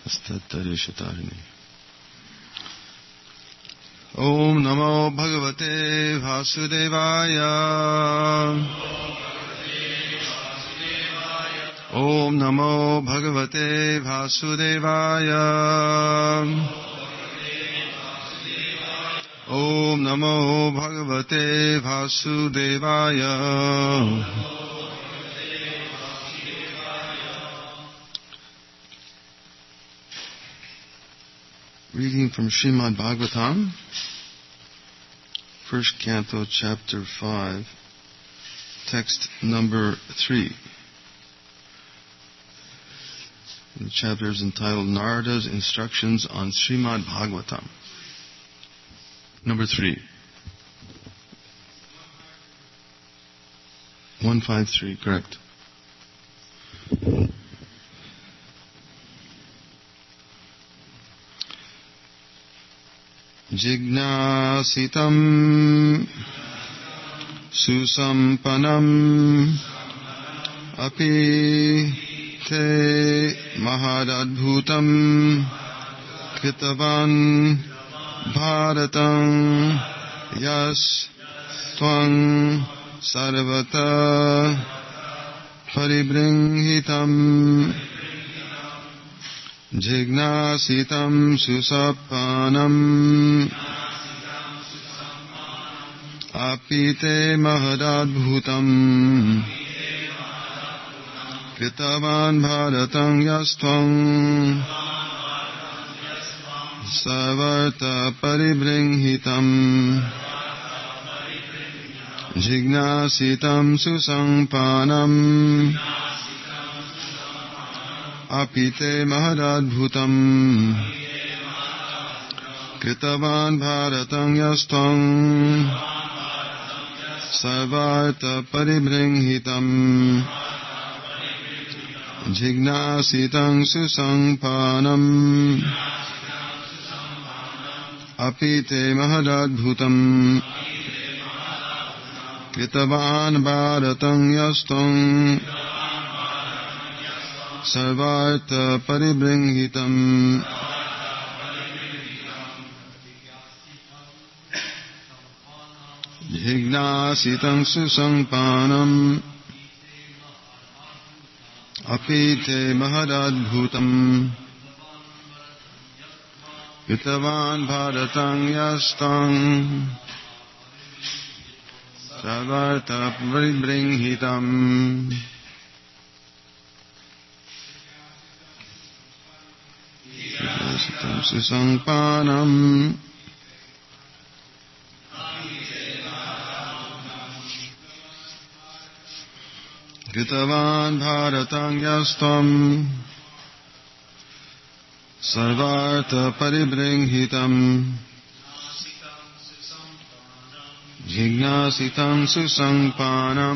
Astattarishatarini. Om Namo Bhagavate Vasudevaya. Om Namo Bhagavate Vasudevaya. Om Namo Bhagavate Vasudevaya. Reading from Srimad Bhagavatam, first canto, chapter 5, text number 3. The chapter is entitled Narada's Instructions on Srimad Bhagavatam. Number 3. 153, correct. Jignasitam susampanam api te mahadadbhutam kritavan bharatam yas tvang sarvata paribringhitam. Jignasitam susapanam apite mahadadbhutam kritavan bharatam yastvam savarta paribringhitam. Jignasitam susampanam apite mahadadbhutam kritavan bharatam yastvam sarvartha paribringhitam. Jignasitam susampanam apite mahadadbhutam kritavan bharatam yastvam sarvartha paribringhitam. Jignasitam susampanam apite mahadadbhutam kritavan bharatam yastvam sarvartha paribringhitam. Susampanam kritavan bharatam yastvam sarvartha paribringhitam. Jignasitam susampanam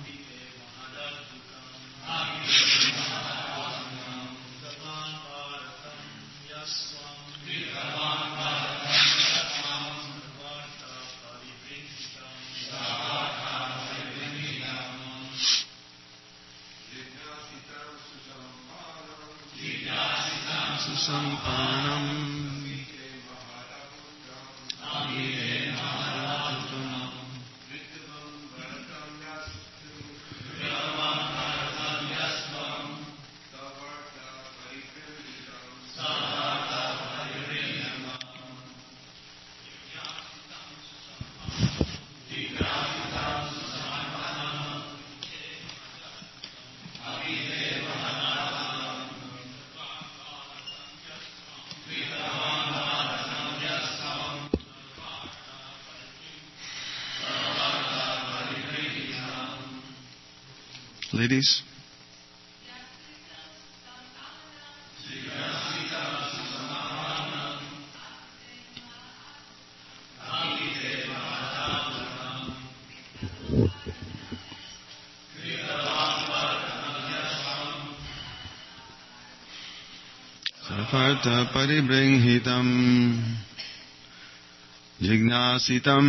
Ladies? Sarvartha paribringhitam. Jignasitam,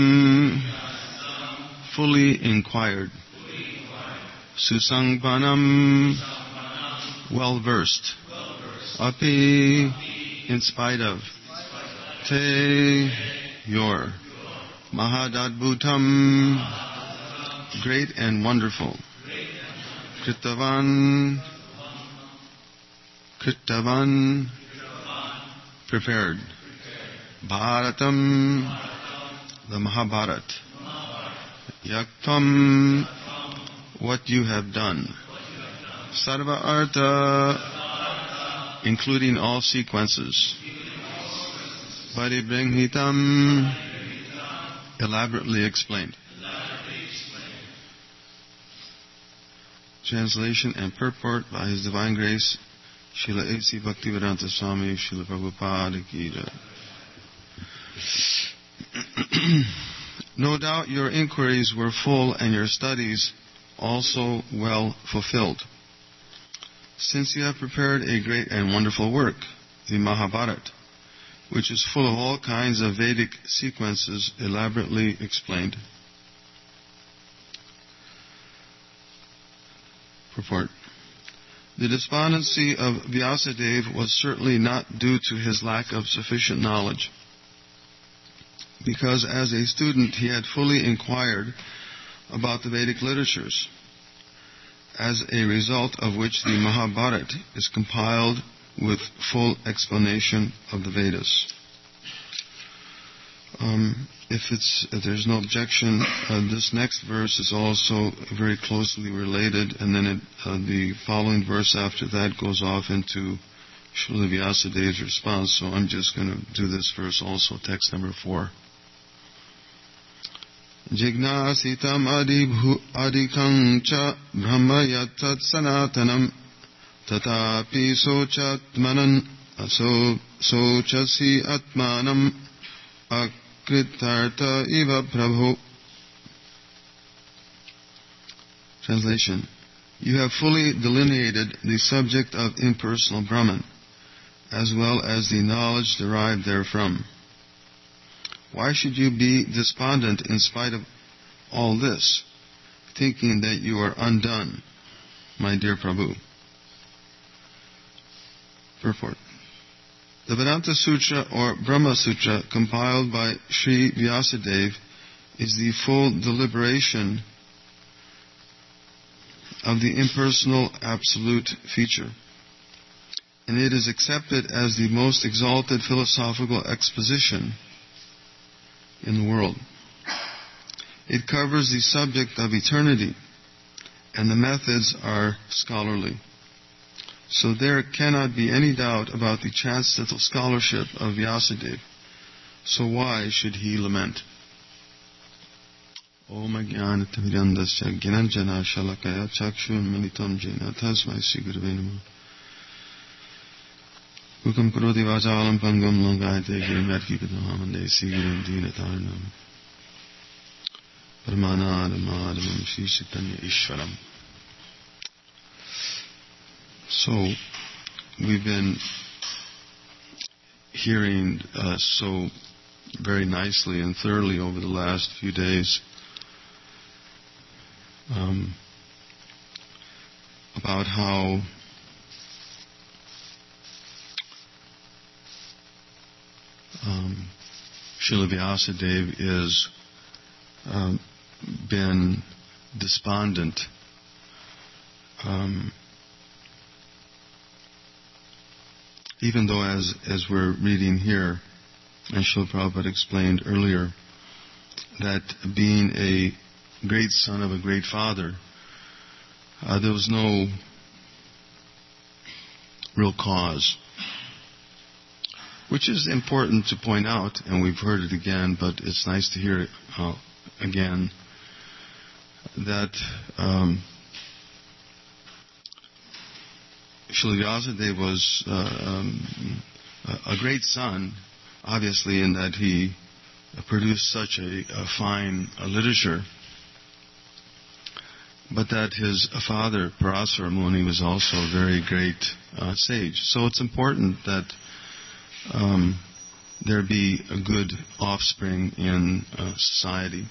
fully inquired. Susangpanam, well versed. Api, in spite of, te, your, Mahadadbhutam, great and wonderful, Kritavan, prepared, Bharatam, the Mahabharat, Yaktam, what you have done, Sarva Artha, including all sequences, Paribringhitam, elaborately explained. Translation and purport by His Divine Grace, Srila A.C. Bhaktivedanta Swami, Srila Prabhupada Ki Jai. No doubt your inquiries were full and your studies also well fulfilled. Since you have prepared a great and wonderful work, the Mahabharata, which is full of all kinds of Vedic sequences elaborately explained. Purport. The despondency of Vyasadeva was certainly not due to his lack of sufficient knowledge, because as a student he had fully inquired about the Vedic literatures, as a result of which the Mahabharata is compiled with full explanation of the Vedas. If there's no objection, this next verse is also very closely related, and then the following verse after that goes off into Srila Vyasadeva's response, so I'm just going to do this verse also, text number 4. Jignasitam adikang cha brahma yatat sanatanam tatapi sochatmanan sochasi atmanam akritarta iva prabhu. Translation. You have fully delineated the subject of impersonal Brahman, as well as the knowledge derived therefrom. Why should you be despondent in spite of all this, thinking that you are undone, my dear Prabhu? Purport. The Vedanta Sutra or Brahma Sutra compiled by Sri Vyasadeva is the full deliberation of the impersonal absolute feature, and it is accepted as the most exalted philosophical exposition in the world. It covers the subject of eternity, and the methods are scholarly. So there cannot be any doubt about the transcendental scholarship of Vyasadeva. So why should he lament? Om Ajnanatirmirandasya Gyananjana Shalakaya Chakshun Militam Jena Tasmai Sri Gurave Namah. Ukam Karoti Vachalam Pangam Langayate Girimyatki Kadamamande Sri Gurum Dinatarnam Paramanadamadamam Sri Chaitanya Ishwaram. So, we've been hearing so very nicely and thoroughly over the last few days about how Srila Vyasadeva is been despondent even though as we're reading here, and Srila Prabhupada explained earlier, that being a great son of a great father, there was no real cause. Which is important to point out, and we've heard it again, but it's nice to hear it again, that Srila Vyasadeva was a great son, obviously, in that he produced such a fine literature, but that his father, Parasara Muni, was also a very great sage. So it's important that there be a good offspring in society.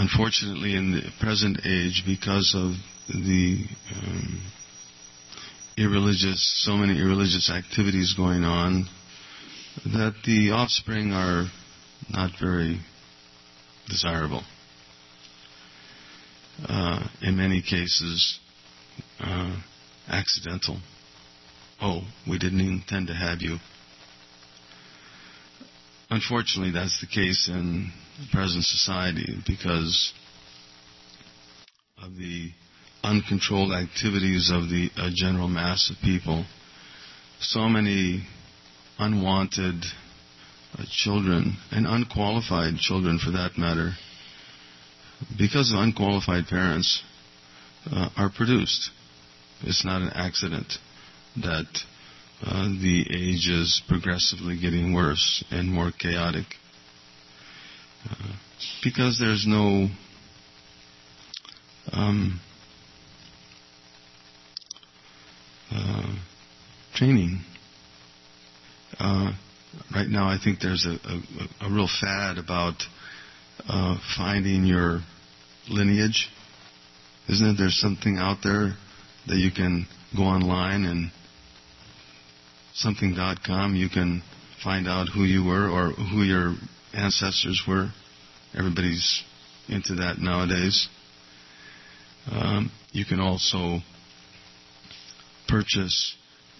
Unfortunately, in the present age, because of the so many irreligious activities going on, that the offspring are not very desirable. In many cases, accidental. Oh, we didn't intend to have you. Unfortunately, that's the case in present society because of the uncontrolled activities of the general mass of people. So many unwanted children, and unqualified children for that matter, because of unqualified parents, are produced. It's not an accident that the age is progressively getting worse and more chaotic. Because there's no training. Right now I think there's a real fad about finding your lineage. Isn't it? There's something out there that you can go online and something.com, you can find out who you were or who your ancestors were. Everybody's into that nowadays. You can also purchase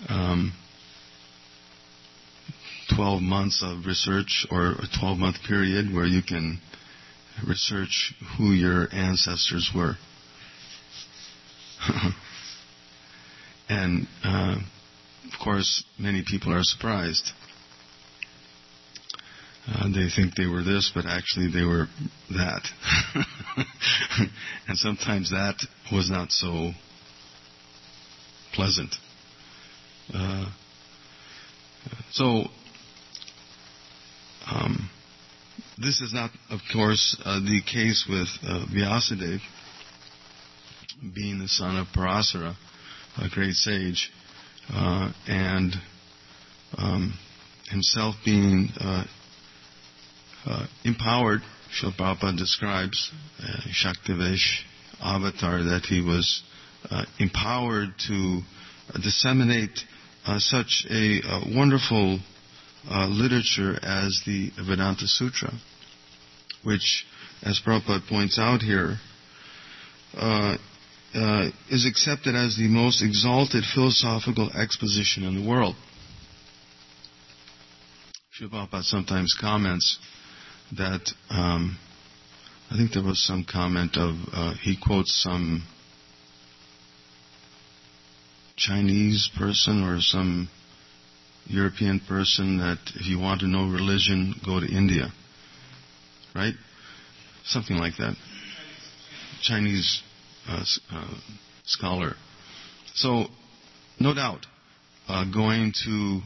12 months of research or a 12-month period where you can research who your ancestors were. And, of course, many people are surprised. They think they were this, but actually they were that. And sometimes that was not so pleasant. This is not, of course, the case with Vyasadeva, being the son of Parasara, a great sage, and himself being empowered. Srila Prabhupada describes Shaktivesh avatar, that he was empowered to disseminate such a wonderful literature as the Vedanta Sutra, which, as Prabhupada points out here, is accepted as the most exalted philosophical exposition in the world. Srila Prabhupada sometimes comments that, I think there was some comment of, he quotes some Chinese person or some European person that if you want to know religion, go to India. Right? Something like that. Chinese scholar. So, no doubt, going to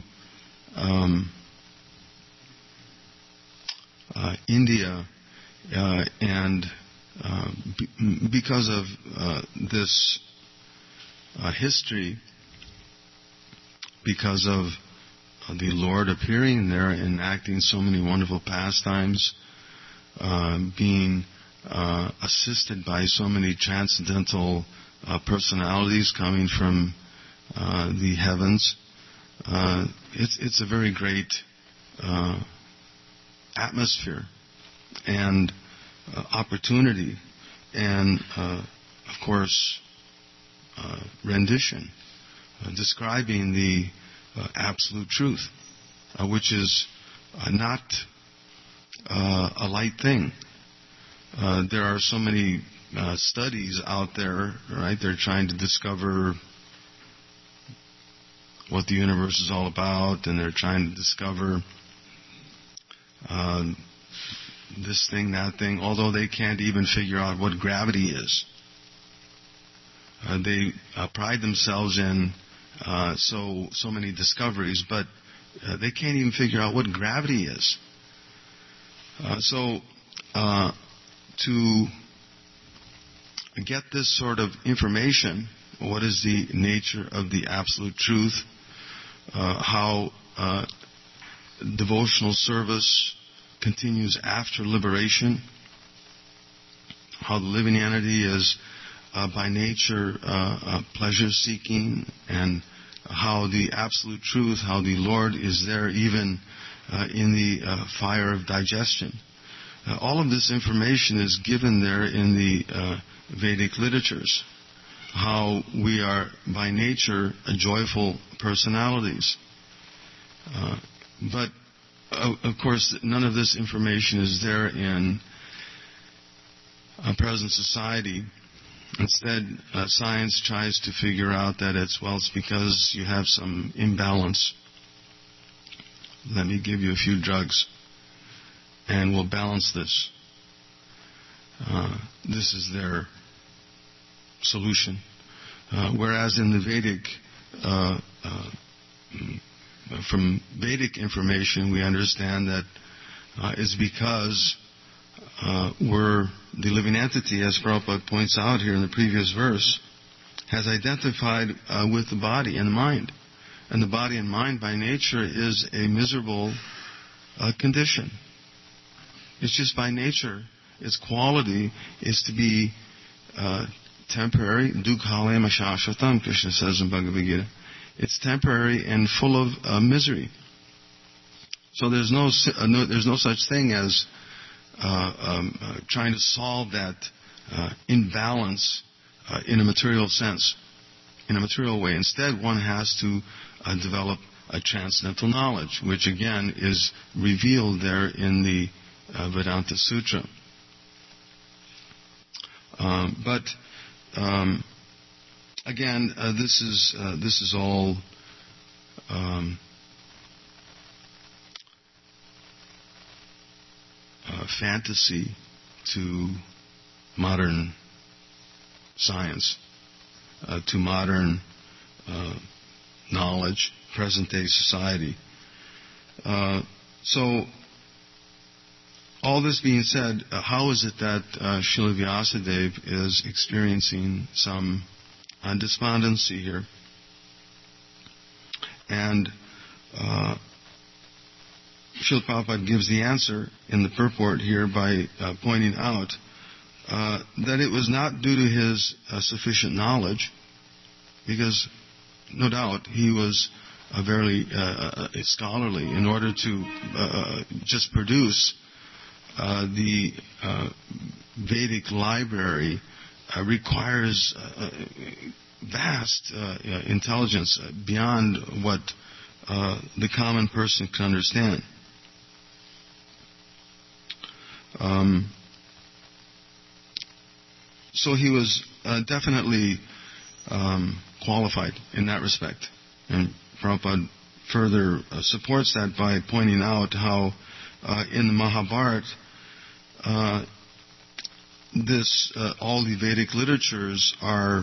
India and because of this history, because of the Lord appearing there and enacting so many wonderful pastimes, being assisted by so many transcendental personalities coming from the heavens, it's a very great atmosphere and opportunity, and of course rendition, describing the absolute truth, which is not a light thing. There are so many studies out there, right? They're trying to discover what the universe is all about, and they're trying to discover this thing, that thing, although they can't even figure out what gravity is. They pride themselves in so many discoveries, but they can't even figure out what gravity is. To get this sort of information, what is the nature of the absolute truth, how devotional service continues after liberation, how the living entity is by nature pleasure-seeking and how the absolute truth, how the Lord is there even in the fire of digestion. All of this information is given there in the Vedic literatures. How we are by nature joyful personalities. But of course, none of this information is there in present society. Instead, science tries to figure out that it's because you have some imbalance. Let me give you a few drugs, and we'll balance this. This is their solution. Whereas in the Vedic, from Vedic information, we understand that it's because we're the living entity, as Prabhupada points out here in the previous verse, has identified with the body and the mind. And the body and mind by nature is a miserable condition. It's just by nature, its quality is to be temporary. Dukhalaya shashvatam, Krishna says in Bhagavad Gita. It's temporary and full of misery. So there's no such thing as trying to solve that imbalance in a material sense, in a material way. Instead, one has to develop a transcendental knowledge, which again is revealed there in the Vedanta Sutra. But again, this is all fantasy to modern science, to modern knowledge, present-day society. So, all this being said, how is it that Srila Vyasadeva is experiencing some despondency here? And Srila Prabhupada gives the answer in the purport here by pointing out that it was not due to his sufficient knowledge, because no doubt he was very scholarly in order to just produce the Vedic library requires vast intelligence beyond what the common person can understand. So he was definitely qualified in that respect. And Prabhupada further supports that by pointing out how in the Mahabharata, all the Vedic literatures are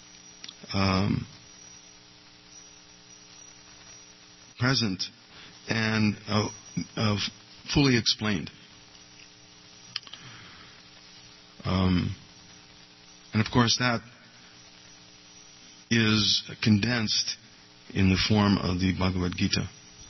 present and fully explained. And of course that is condensed in the form of the Bhagavad Gita.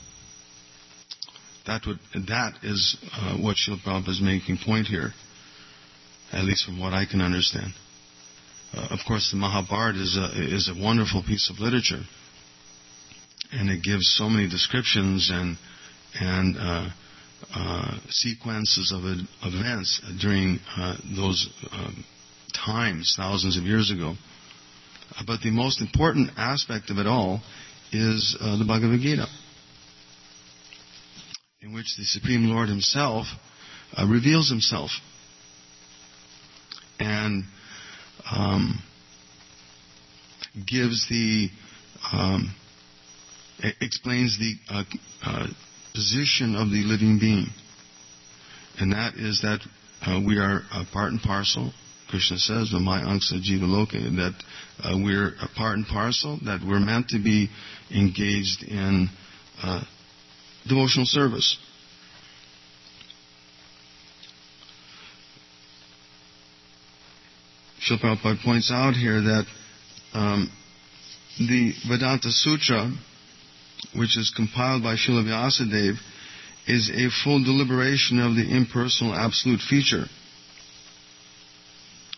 That is what Srila Prabhupada is making point here, at least from what I can understand. Of course, the Mahabharata is a wonderful piece of literature, and it gives so many descriptions and sequences of events during those times, thousands of years ago. But the most important aspect of it all is the Bhagavad Gita, in which the Supreme Lord Himself reveals Himself and explains the position of the living being, and that is that we are part and parcel. Krishna says, "Vamai angsa jiva loke," that we're a part and parcel, that we're meant to be engaged in devotional service. Srila Prabhupada points out here that the Vedanta Sutra, which is compiled by Srila Vyasadeva, is a full deliberation of the impersonal absolute feature.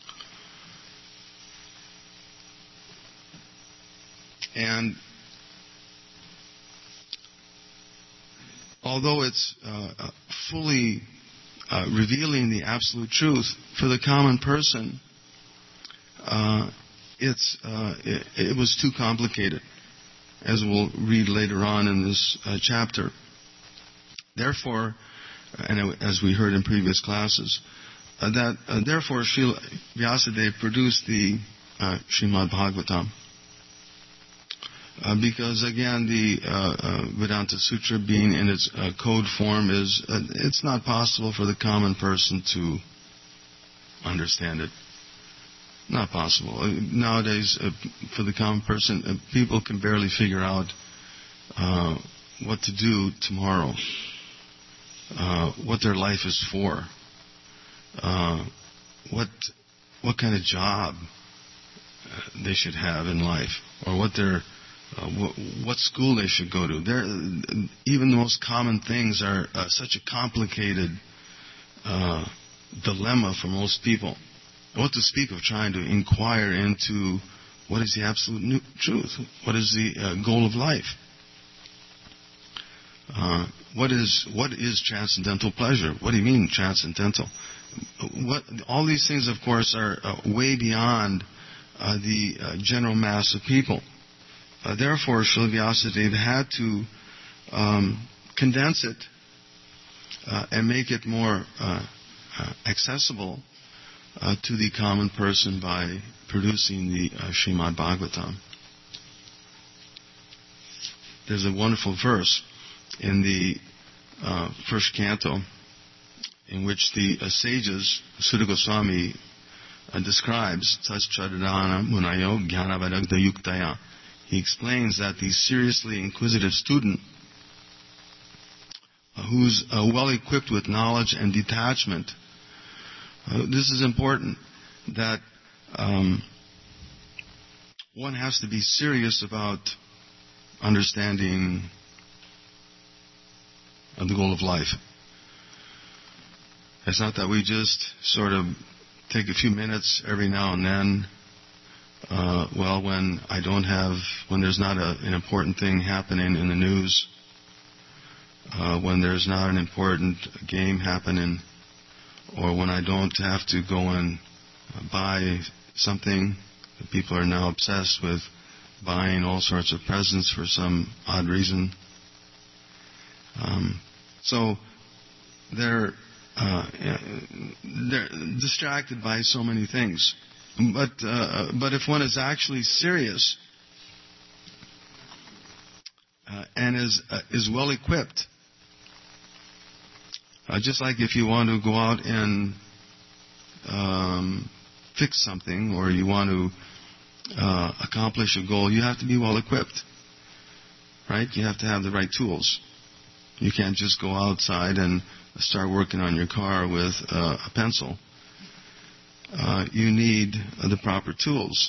And although it's fully revealing the absolute truth, for the common person, it was too complicated, as we'll read later on in this chapter. Therefore, and as we heard in previous classes, therefore Srila Vyasadeva produced the Srimad Bhagavatam. Because again, the Vedanta Sutra, being in its code form, it's not possible for the common person to understand it. Not possible. Nowadays, for the common person, people can barely figure out what to do tomorrow, what their life is for, what kind of job they should have in life, or what school they should go to. Even the most common things are such a complicated dilemma for most people. What to speak of trying to inquire into what is the absolute truth? What is the goal of life? What is transcendental pleasure? What do you mean transcendental? All these things, of course, are way beyond the general mass of people. Therefore, Srila Vyasadeva had to condense it and make it more accessible to the common person by producing the Srimad Bhagavatam. There's a wonderful verse in the first canto in which the sages, Sutta Goswami describes Taschadana Munayo Jnanavaragda Yuktaya. He explains that the seriously inquisitive student who's well equipped with knowledge and detachment. This is important, that one has to be serious about understanding the goal of life. It's not that we just sort of take a few minutes every now and then, when there's not an important thing happening in the news, when there's not an important game happening, or when I don't have to go and buy something. People are now obsessed with buying all sorts of presents for some odd reason. So they're distracted by so many things. But if one is actually serious and is well equipped, just like if you want to go out and fix something, or you want to accomplish a goal, you have to be well equipped, right? You have to have the right tools. You can't just go outside and start working on your car with a pencil. You need the proper tools.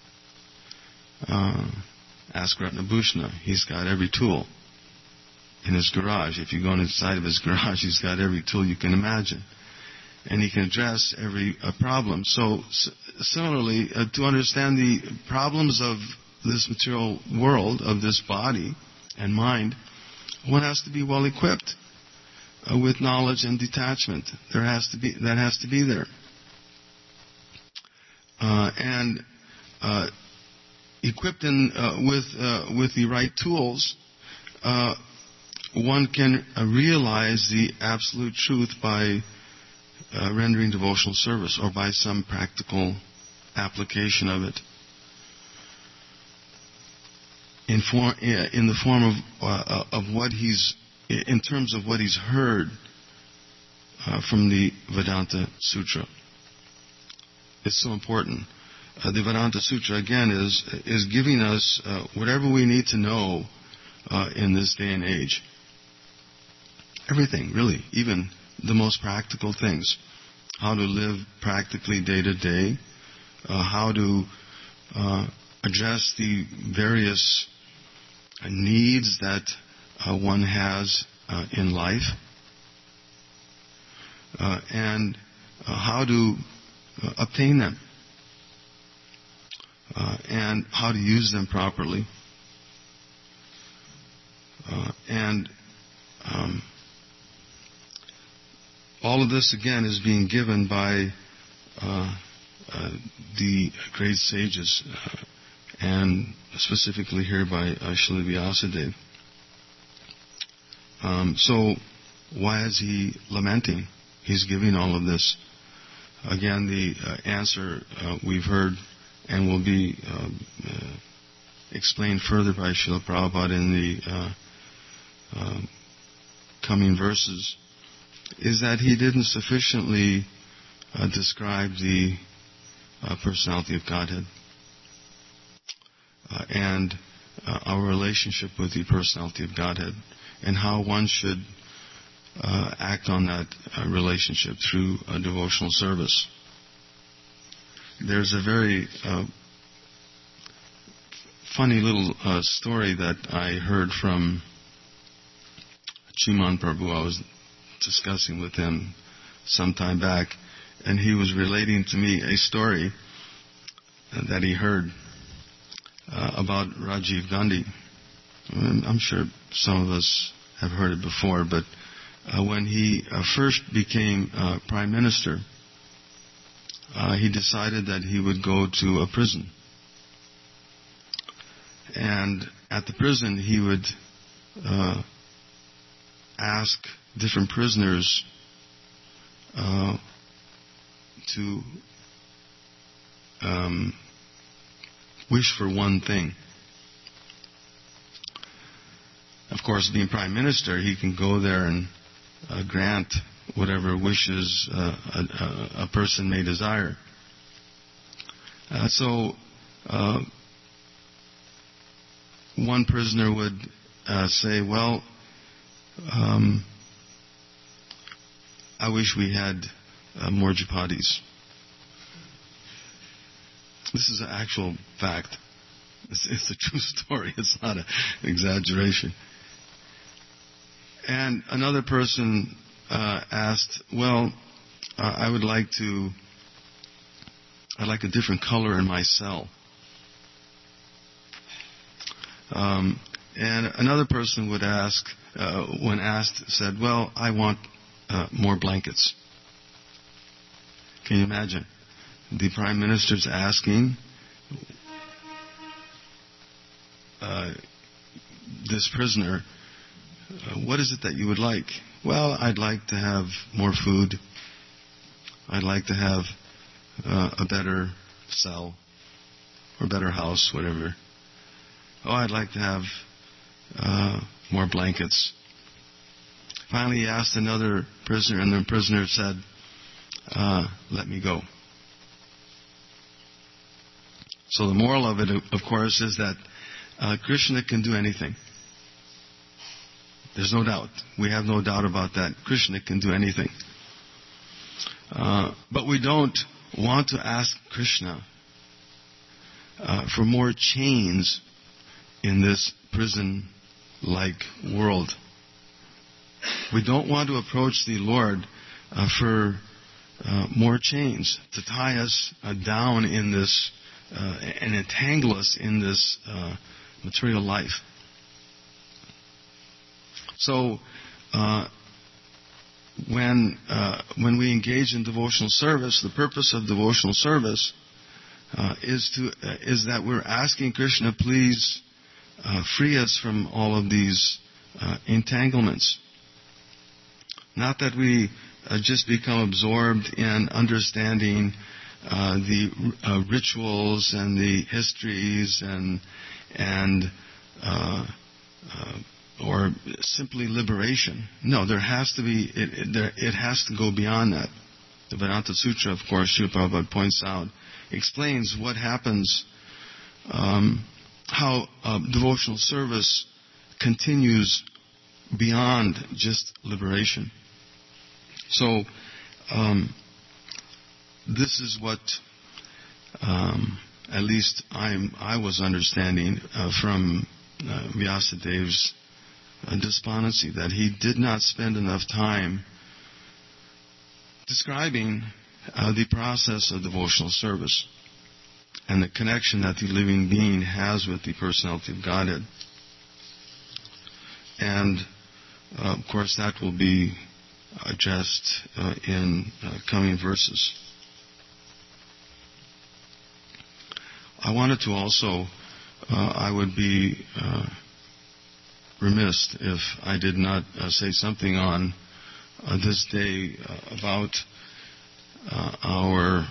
Ask Ratnabhushana. He's got every tool in his garage. If you go inside of his garage, he's got every tool you can imagine. And he can address every problem. So, similarly, to understand the problems of this material world, of this body and mind, one has to be well equipped with knowledge and detachment. That has to be there. And equipped with the right tools, one can realize the absolute truth by rendering devotional service, or by some practical application of it, in the form of what in terms of what he's heard from the Vedanta Sutra. It's so important. The Vedanta Sutra, again, is giving us whatever we need to know in this day and age. Everything, really, even the most practical things. How to live practically day to day. How to address the various needs that one has in life. And how to obtain them. And how to use them properly. And all of this, again, is being given by the great sages, and specifically here by Srila Vyasadeva. So, why is he lamenting? He's giving all of this. Again, the answer we've heard and will be explained further by Srila Prabhupada in the coming verses, is that he didn't sufficiently describe the personality of Godhead and our relationship with the personality of Godhead, and how one should act on that relationship through a devotional service. There's a very funny little story that I heard from Chiman Prabhu. I was discussing with him some time back, and he was relating to me a story that he heard about Rajiv Gandhi. I'm sure some of us have heard it before, but when he first became Prime Minister, he decided that he would go to a prison. And at the prison, he would ask different prisoners to wish for one thing. Of course, being Prime Minister, he can go there and grant whatever wishes a person may desire. So one prisoner would say, well, I wish we had more chapatis. This is an actual fact. It's a true story. It's not an exaggeration. And another person asked, well, I'd like a different color in my cell. And another person would ask, when asked, said, well, I want more blankets. Can you imagine? The Prime Minister's asking this prisoner, what is it that you would like? Well, I'd like to have more food. I'd like to have a better cell or better house, whatever. Oh, I'd like to have more blankets. Finally, he asked another prisoner, and the prisoner said, let me go. So the moral of it, of course, is that Krishna can do anything. There's no doubt. We have no doubt about that. Krishna can do anything. But we don't want to ask Krishna for more chains in this prison-like world. We don't want to approach the Lord for more chains, to tie us down in this and entangle us in this material life. So, when we engage in devotional service, the purpose of devotional service is that we're asking Krishna, please free us from all of these entanglements. Not that we just become absorbed in understanding the rituals and the histories and or simply liberation. No, there has to be it has to go beyond that. The Vedanta Sutra, of course, Srila Prabhupada points out, explains what happens, how devotional service continues beyond just liberation. So, this is what, at least I was understanding from Vyasadev's despondency, that he did not spend enough time describing the process of devotional service and the connection that the living being has with the personality of Godhead. And, of course, that will be addressed in coming verses. I wanted to also, I would be remiss if I did not say something on this day about our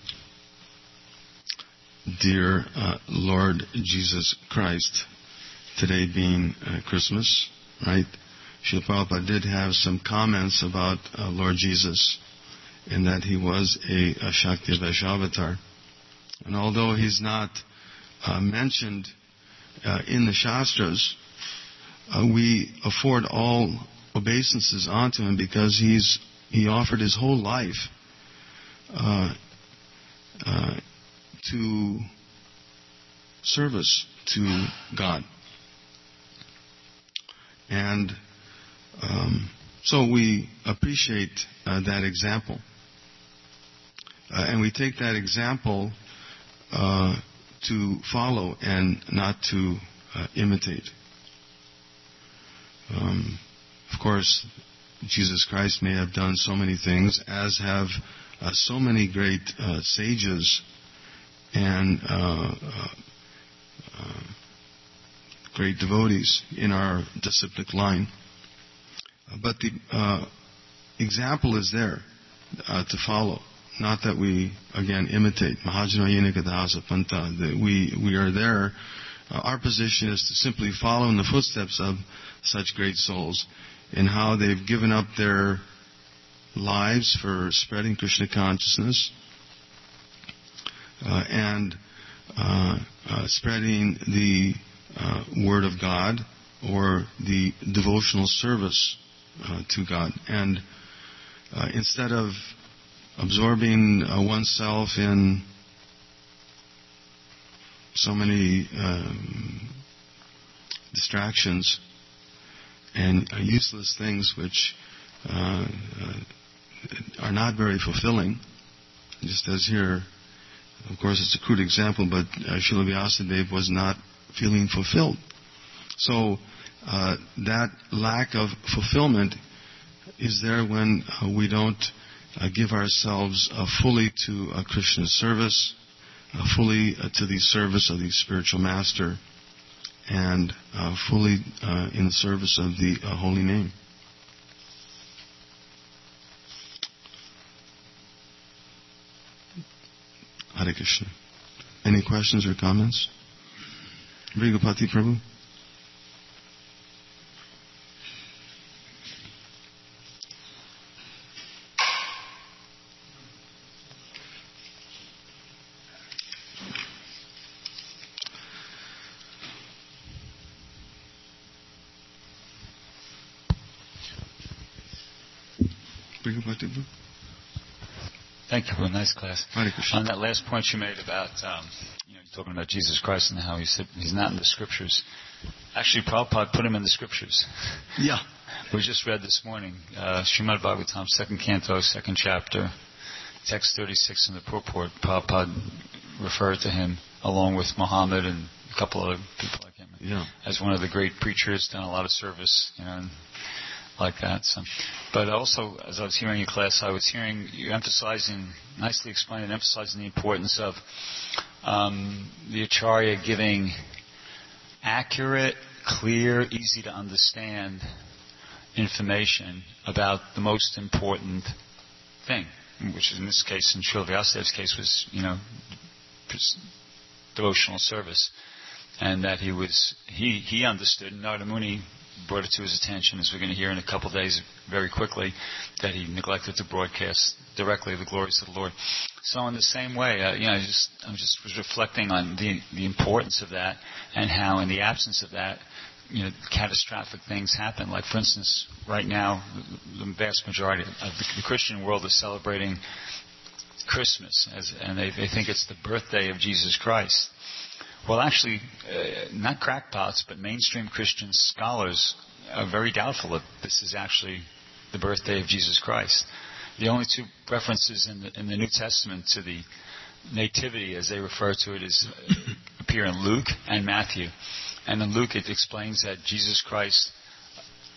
dear Lord Jesus Christ, today being Christmas, right? Srila Prabhupada did have some comments about Lord Jesus, in that he was a Shakti Vaishnavatar. And although he's not mentioned in the Shastras, we afford all obeisances onto him because he offered his whole life to service to God. And so we appreciate that example. And we take that example to follow and not to imitate. Of course, Jesus Christ may have done so many things, as have so many great sages and great devotees in our disciplic line. But the example is there to follow. Not that we, again, imitate. Mahajana Yenikadasa Panta. We are there. Our position is to simply follow in the footsteps of such great souls in how they've given up their lives for spreading Krishna consciousness and spreading the Word of God or the devotional service to God. And instead of absorbing oneself in so many distractions and useless things which are not very fulfilling, just as here, of course it's a crude example, but Srila Vyasadeva was not feeling fulfilled. So that lack of fulfillment is there when we don't give ourselves fully to Krishna's service, fully to the service of the spiritual master, and fully in the service of the holy name. Hare Krishna. Any questions or comments? Brigapati Prabhu? Thank you for a nice class. On that last point you made about, you're talking about Jesus Christ and how he said he's not in the scriptures. Actually, Prabhupada put him in the scriptures. Yeah. We just read this morning, Srimad Bhagavatam, 2nd canto, 2nd chapter, text 36 in the purport. Prabhupada referred to him along with Muhammad and a couple other people I can't remember, as one of the great preachers, done a lot of service, and like that. So, but also, as I was hearing your class, I was hearing you nicely explaining, emphasizing the importance of the Acharya giving accurate, clear, easy to understand information about the most important thing, which in this case, in Srila Vyasadev's case, was, devotional service. And that he understood, Narada Muni brought it to his attention, as we're going to hear in a couple of days very quickly, that he neglected to broadcast directly the glories of the Lord. So in the same way, I was reflecting on the importance of that, and how in the absence of that, catastrophic things happen. Like, for instance, right now, the vast majority of the Christian world is celebrating Christmas, and they think it's the birthday of Jesus Christ. Well, actually, not crackpots, but mainstream Christian scholars are very doubtful that this is actually the birthday of Jesus Christ. The only two references in the New Testament to the nativity, as they refer to it, appear in Luke and Matthew. And in Luke, it explains that Jesus Christ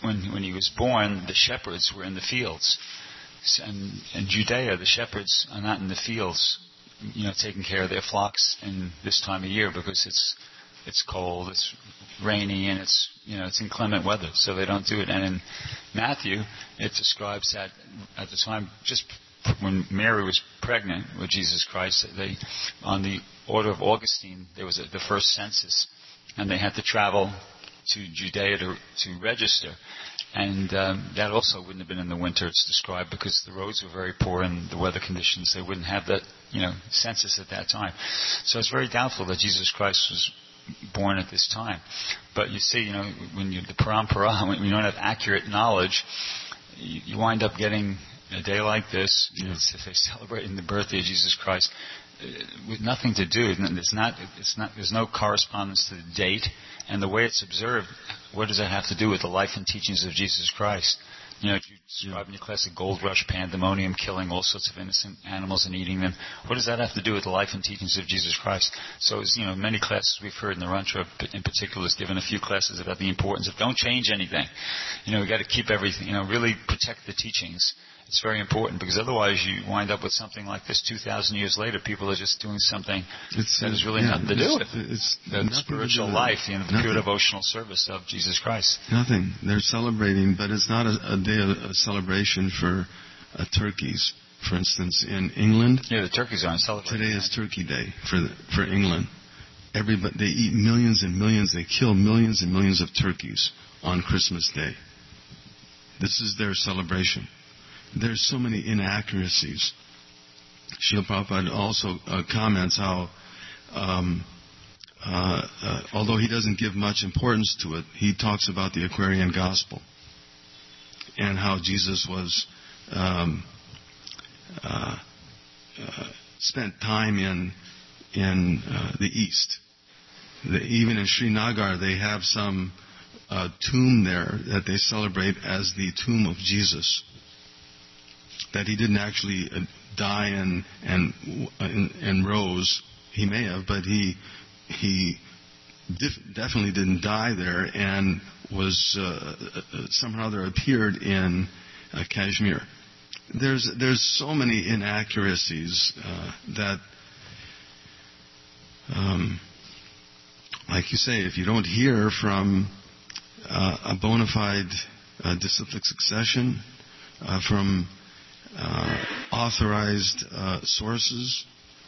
when he was born, the shepherds were in the fields. And in Judea, the shepherds are not in the fields, taking care of their flocks in this time of year because it's cold, it's rainy, and it's inclement weather, so they don't do it. And in Matthew, it describes that at the time, just when Mary was pregnant with Jesus Christ, on the order of Augustine, there was the first census, and they had to travel to Judea to register. And that also wouldn't have been in the winter, it's described, because the roads were very poor and the weather conditions, they wouldn't have that, census at that time. So it's very doubtful that Jesus Christ was born at this time. But you see, when the parampara, when you don't have accurate knowledge, you wind up getting a day like this, if they're celebrating the birthday of Jesus Christ, with nothing to do. There's no correspondence to the date, and the way it's observed. What does that have to do with the life and teachings of Jesus Christ? You describe in your class the gold rush pandemonium, killing all sorts of innocent animals and eating them. What does that have to do with the life and teachings of Jesus Christ? So, as many classes we've heard in the Rantra, in particular, has given a few classes about the importance of don't change anything. We've got to keep everything. Really protect the teachings. It's very important, because otherwise you wind up with something like this 2,000 years later. People are just doing something that has really nothing to do with the spiritual life, the pure devotional service of Jesus Christ. Nothing. They're celebrating, but it's not a day of celebration for turkeys. For instance, in England, the turkeys aren't celebrating. Today is Turkey Day for England. Everybody, they eat millions and millions. They kill millions and millions of turkeys on Christmas Day. This is their celebration. There's so many inaccuracies. Srila Prabhupada also comments how, although he doesn't give much importance to it, he talks about the Aquarian Gospel and how Jesus was spent time in the East. Even in Srinagar, they have some tomb there that they celebrate as the tomb of Jesus. That he didn't actually die and rose. He may have, but he definitely didn't die there, and was somehow there appeared in Kashmir. There's so many inaccuracies that, like you say, if you don't hear from a bona fide disciplic succession, from authorized sources.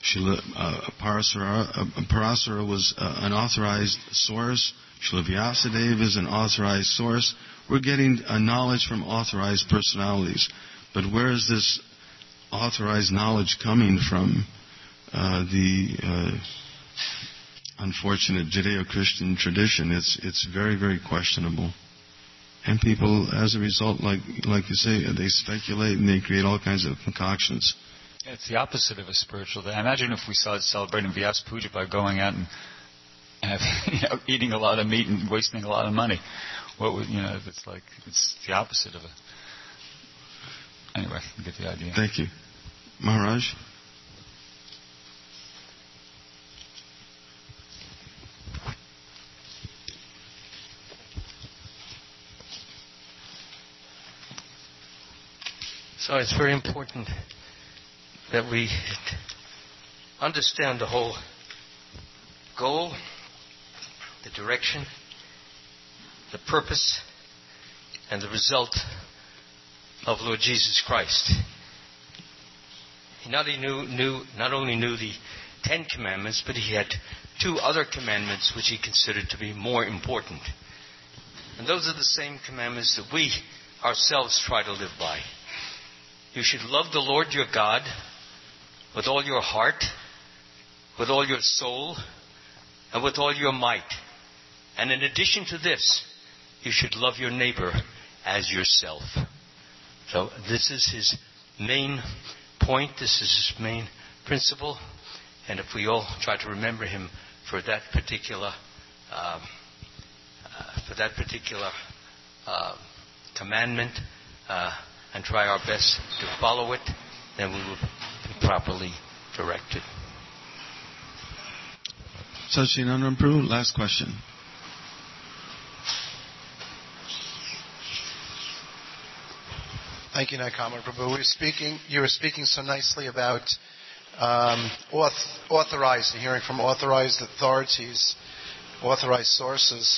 Parasara was an authorized source. Srila Vyasadeva is an authorized source. We're getting knowledge from authorized personalities. But where is this authorized knowledge coming from? The unfortunate Judeo-Christian tradition. It's very, very questionable. And people, as a result, like you say, they speculate and they create all kinds of concoctions. It's the opposite of a spiritual day. Imagine if we started celebrating Vyas Puja by going out and eating a lot of meat and wasting a lot of money. What would it's the opposite of it. Anyway, you get the idea. Thank you. Maharaj? So it's very important that we understand the whole goal, the direction, the purpose, and the result of Lord Jesus Christ. He not only knew the 10 Commandments, but he had 2 other commandments which he considered to be more important. And those are the same commandments that we ourselves try to live by. You should love the Lord your God with all your heart, with all your soul, and with all your might. And in addition to this, you should love your neighbor as yourself. So this is his main point. This is his main principle. And if we all try to remember him for that particular commandment, and try our best to follow it, then we will be properly directed. Sachinandan Prabhu, last question. Thank you, Naikamma Prabhu. You were speaking so nicely about authorized, hearing from authorized authorities, authorized sources.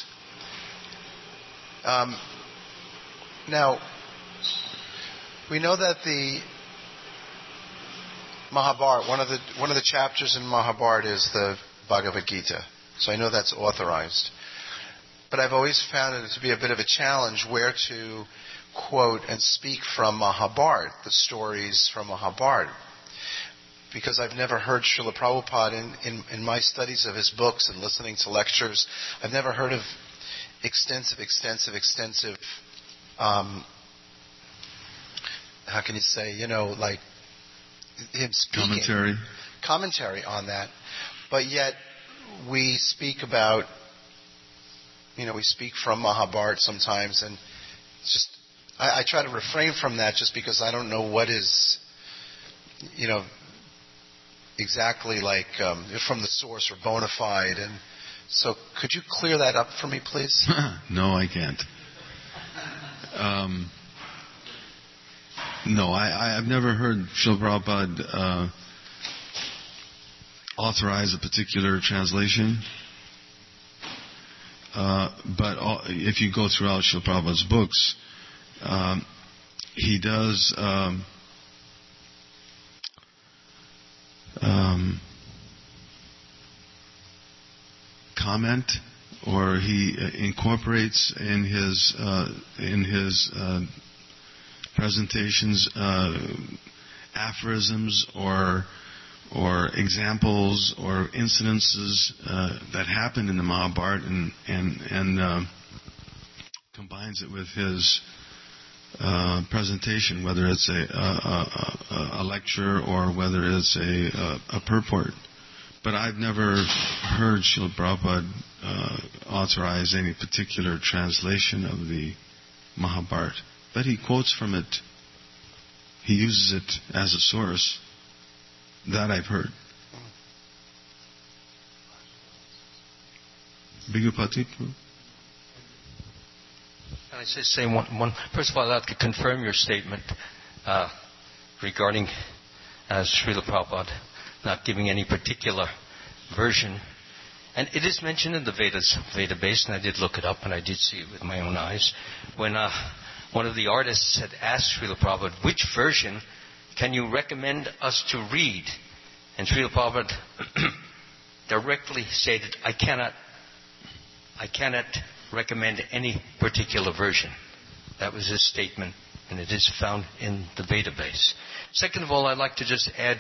Now, we know that the Mahabharata, one of the chapters in Mahabharata is the Bhagavad Gita. So I know that's authorized. But I've always found it to be a bit of a challenge where to quote and speak from Mahabharata, the stories from Mahabharata. Because I've never heard Srila Prabhupada in my studies of his books and listening to lectures, I've never heard of extensive how can you say, like him speaking. Commentary on that. But yet we speak about, we speak from Mahabharata sometimes, and it's just, I try to refrain from that just because I don't know what is, exactly like from the source or bona fide. And so could you clear that up for me, please? No, I can't. No, I've never heard Srila Prabhupada authorize a particular translation. But if you go throughout Srila Prabhupada's books, he does comment, or he incorporates in his presentations aphorisms or examples or incidences that happen in the Mahabharata and combines it with his presentation, whether it's a lecture or whether it's a purport. But I've never heard Srila Prabhupada authorize any particular translation of the Mahabharata. But he quotes from it. He uses it as a source. That I've heard. Bigupati? Can I say one? First of all, I'd like to confirm your statement regarding Srila Prabhupada not giving any particular version. And it is mentioned in the Vedas, Veda base, and I did look it up and I did see it with my own eyes. When one of the artists had asked Srila Prabhupada, which version can you recommend us to read? And Srila Prabhupada directly stated, I cannot recommend any particular version. That was his statement, and it is found in the Veda base. Second of all, I'd like to just add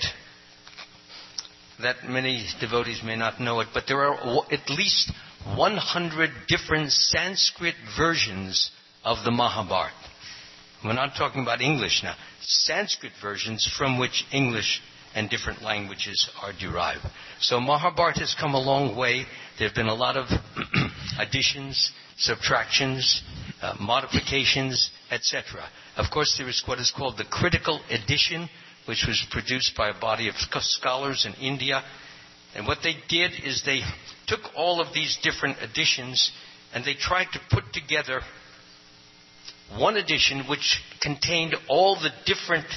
that many devotees may not know it, but there are at least 100 different Sanskrit versions of the Mahabharata. We're not talking about English now. Sanskrit versions from which English and different languages are derived. So Mahabharata has come a long way. There have been a lot of additions, subtractions, modifications, etc. Of course, there is what is called the critical edition, which was produced by a body of scholars in India. And what they did is they took all of these different editions and they tried to put together one edition which contained all the different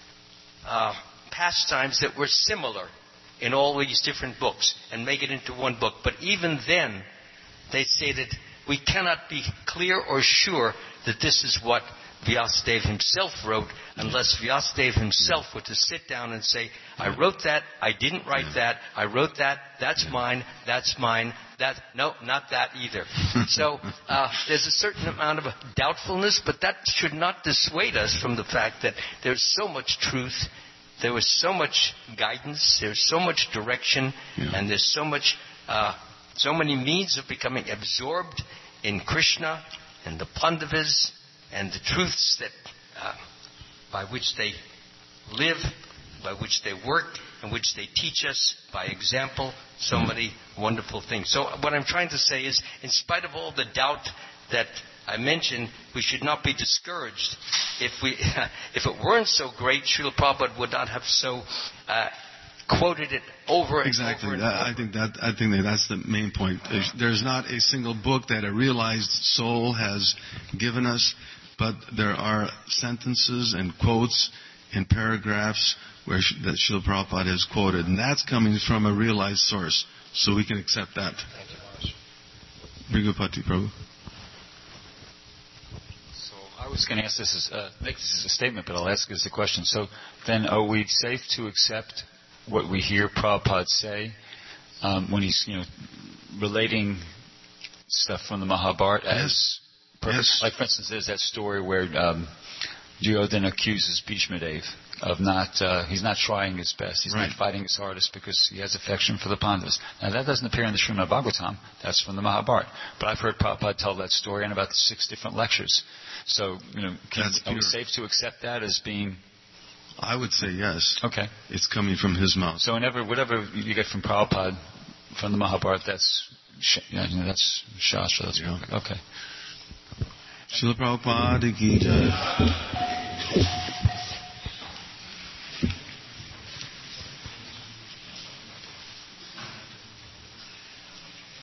pastimes that were similar in all these different books and make it into one book. But even then, they say that we cannot be clear or sure that this is what Vyasadeva himself wrote unless Vyasadeva himself were to sit down and say, I wrote that, I didn't write that, I wrote that, that's mine, that, no, not that either. So there's a certain amount of doubtfulness, but that should not dissuade us from the fact that there's so much truth, there was so much guidance, there's so much direction, and there's so many means of becoming absorbed in Krishna and the Pandavas and the truths that by which they live, by which they work, and which they teach us by example, so many wonderful things. So what I'm trying to say is, in spite of all the doubt that I mentioned, we should not be discouraged. If it weren't so great, Srila Prabhupada would not have so quoted it over and exactly. over. I think that's the main point. There's not a single book that a realized soul has given us but there are sentences and quotes in paragraphs where that Srila Prabhupada has quoted, and that's coming from a realized source, so we can accept that. Thank you, Maharaj. Brigupati Prabhu. So I was going to ask make this as a statement, but I'll ask it as a question. So then, are we safe to accept what we hear Prabhupada say when he's, relating stuff from the Mahabharata as purpose? Yes. Like, for instance, there's that story where Duryodhana accuses Bhishma Dev of he's not trying his best. He's not fighting his hardest because he has affection for the Pandavas. Now, that doesn't appear in the Srimad Bhagavatam. That's from the Mahabharata. But I've heard Prabhupada tell that story in about 6 different lectures. So, are we safe to accept that as being... I would say yes. Okay. It's coming from his mouth. So whatever you get from Prabhupada, from the Mahabharata, that's Shastra. That's perfect. Okay. Srila Prabhupada Ki Jai.